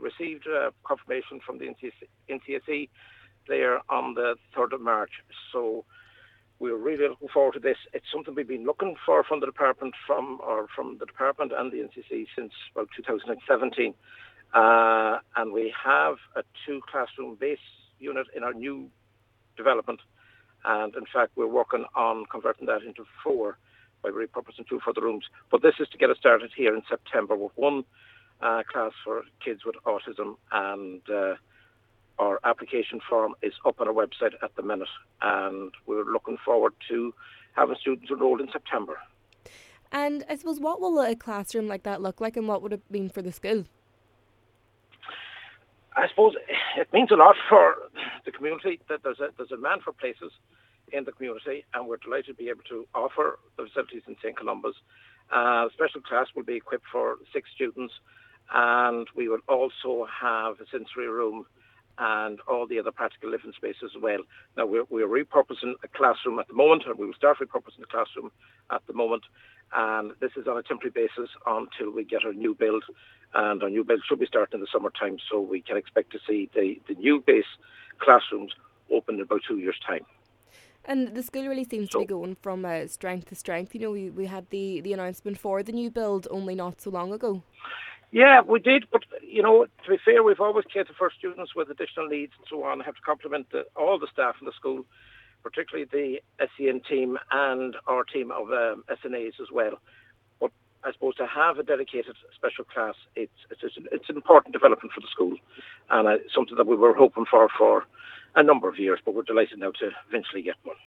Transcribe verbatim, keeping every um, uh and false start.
received uh, confirmation from the N C S E there on the third of March. So we're really looking forward to this. It's something we've been looking for from the department, from or from the department and the N C S E since about two thousand seventeen. Uh, and we have a two classroom base unit in our new development. And in fact, we're working on converting that into four by repurposing two further rooms. But this is to get us started here in September with one uh, class for kids with autism, and uh, our application form is up on our website at the minute, and we're looking forward to having students enrolled in September. And I suppose, what will a classroom like that look like, and what would it mean for the school? I suppose it means a lot for the community that there's a, there's a demand for places in the community, and we're delighted to be able to offer the facilities in Saint Columba's. Uh, special class will be equipped for six students, and we will also have a sensory room and all the other practical living spaces as well. Now, we're, we're repurposing a classroom at the moment, and we will start repurposing the classroom at the moment, and this is on a temporary basis until we get our new build, and our new build should be starting in the summertime, so we can expect to see the, the new base classrooms open in about two years' time. And the school really seems so, to be going from uh, strength to strength. You know, we, we had the, the announcement for the new build only not so long ago. Yeah, we did, but, you know, to be fair, we've always catered for students with additional needs and so on. I have to compliment the, all the staff in the school, particularly the S E N team and our team of um, S N As as well. But I suppose to have a dedicated special class, it's it's, it's an important development for the school, and uh, something that we were hoping for for a number of years, but we're delighted now to eventually get one.